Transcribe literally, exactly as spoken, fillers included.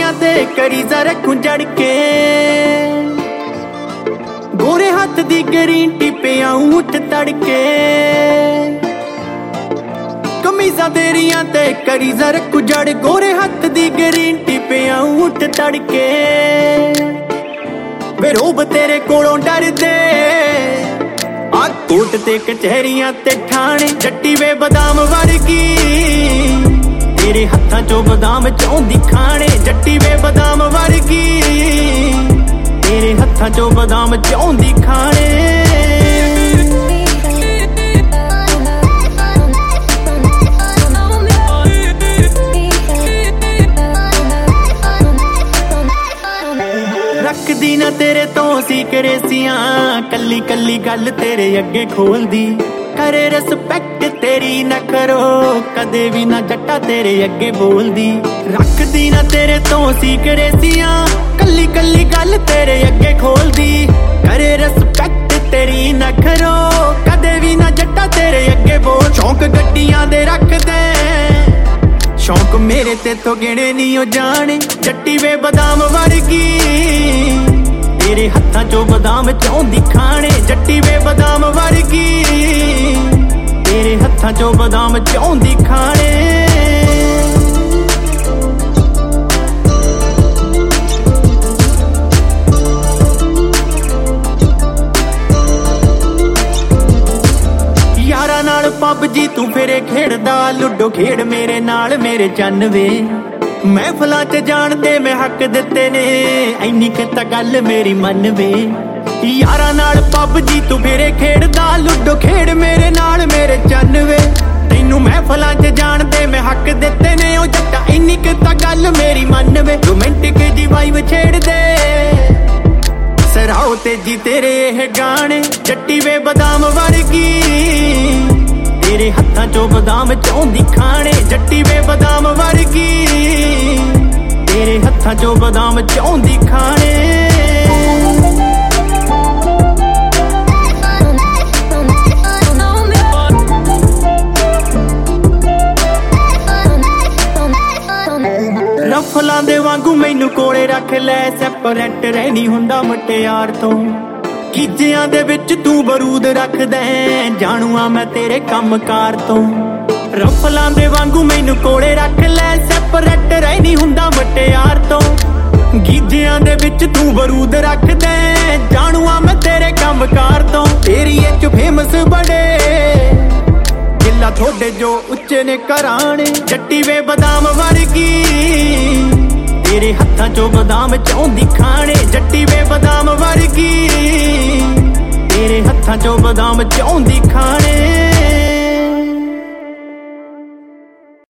ਗੋਡਿਆਂ ਤੇ ਕਰੀਜ਼ਾ ਰੱਖੂ ਜੜ ਕੇ गोरे हाथ दी ग्रीन टी पियाऊं उठ तड़के कमीजा तेरिया ते करीजा रखू जड़ गोरे हाथ दी ग्रीन टी पियाऊं उठ तड़के वे रोब तेरे कोलों डर दे आ कोट ते कचहरियां ते ठाणे जट्टी वे बदाम वर्गी तेरे हत्थां चो बदाम चाहुंदी खाणे जट्टी वे बदाम वर्गी तेरे हत्थां चो बदाम चाहुंदी खाणे रखदी ना तेरे तो सी करेसियां कल्ली कल्ली गल तेरे अगे खोलदी करे रिस्पेक्ट तेरी ना करो कदे भी ना जट्टा तेरे अगे बोलदी रखदी ना तेरे तो सी करेसियां कल्ली कल्ली गल तेरे अगे खोलदी करे रिस्पेक्ट तेरी ना करो कदे भी ना जट्टा तेरे अगे बोल शौक गड्डियां दे रख दे शौक मेरे ते तो गिने नहीं हो जाने जट्टी वे बदाम वर्गी तेरे हत्थां चो बदाम चाहुंदी खाणे जट्टी वे बदाम वर्गी तेरे हत्थां चो बदाम चाहुंदी खाणे यारा नाल पबजी तू फेरे खेड़दा लुडो खेड़ मेरे नाल मेरे चन्न वे महफिलां च जान दे मैं हक दित्ते ने इन्नी क तां गल मेरी मन वे यारा नाल पबजी तू फेरे खेड़दा लुडो खेड़ मेरे नाल मेरे चन्न वे तैनू महफिलां च जान दे मैं हक दित्ते ने ओ जट्टा इन्नी क तां गल मेरी मन वे रोमांटिक जी वाइब छेड़ दे सराओ तेजी तेरे एह गाने जट्टी वे बदाम वर्गी तेरे हत्थां चो बदाम चाहुंदी खाणे जट्टी वे बदाम वर्गी तेरे हत्थां चो बदाम चाहुंदी खाणे रफलां दे वांगू मैनू कोले रख लै सैपरेट रहनी हुंदा मुटियार तो गीजियां दे विच तू बरूद रख दे जाणूआ मैं तेरे कमकार तो रफलां दे वांगू मैनू कोले रख लै सैपरेट रहनी हुंदा मुटियार तो गीजियां दे विच तू बरूद रख दे जाणूआ मैं तेरे कमकार तो एरिए च फेमस बड़े गिला थोड़े जो उच्चे ने घराने जट्टी वे बदाम वर्गी तेरे हत्थां चो बदाम चाहुंदी खाणे जट्टी वे बदाम वर्गी तेरे हत्थां चो बदाम चाहुंदी खाणे।